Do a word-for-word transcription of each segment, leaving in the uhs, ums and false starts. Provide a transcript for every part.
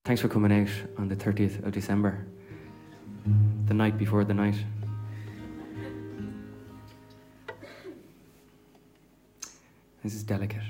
Thanks for coming out on the thirtieth of December, the night before the night. This is Delicate.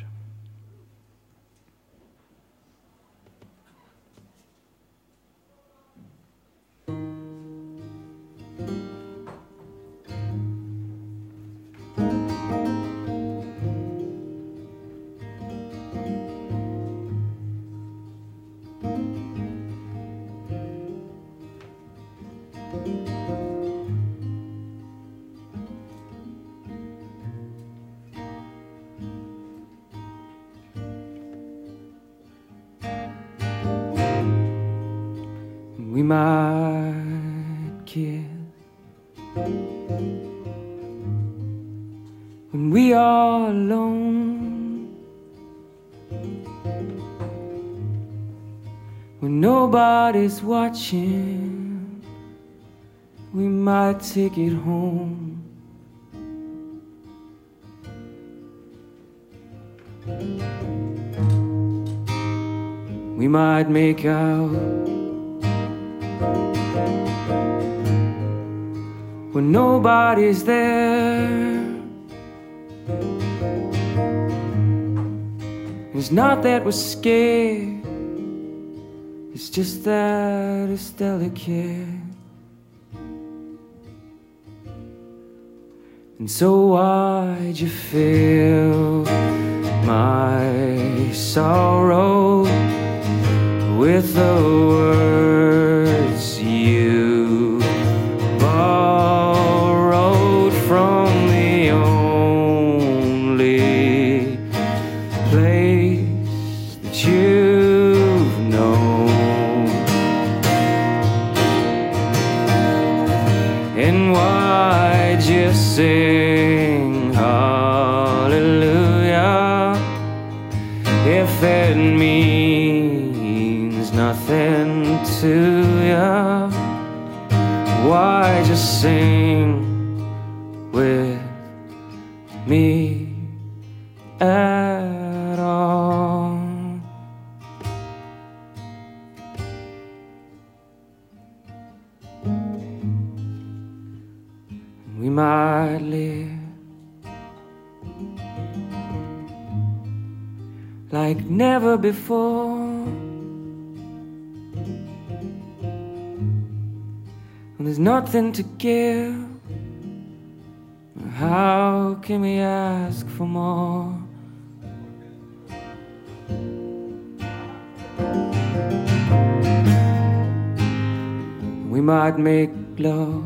We might kiss when we are alone, when nobody's watching. We might take it home. We might make out when nobody's there. It's not that we're scared, it's just that it's delicate. And so why'd you fill my sorrow with the words you borrowed from the only place that you've known? And why'd you sing hallelujah if it means nothing to ya? Why just sing with me at all? We might live like never before, when there's nothing to give. How can we ask for more? We might make love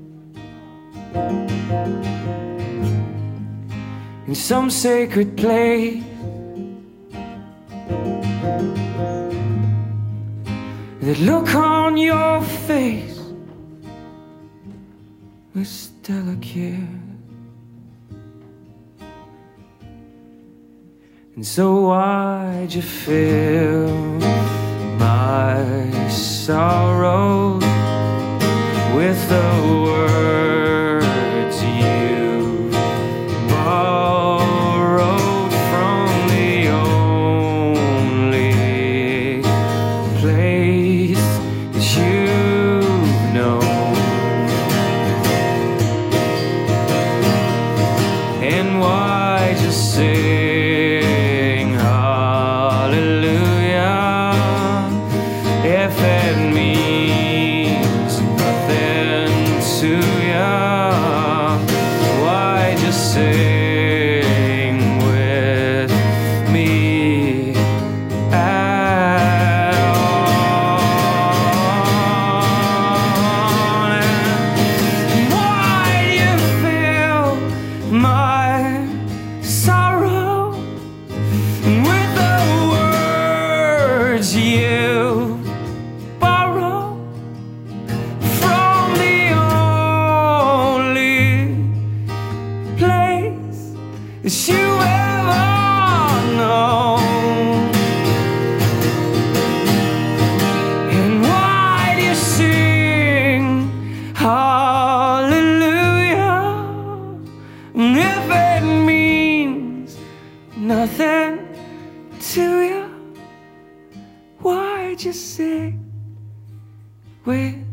in some sacred place, the look on your face was delicate. And so why'd you fill my sorrow with the words you borrowed from the only place that you've known? And why just sing hallelujah if it means sit with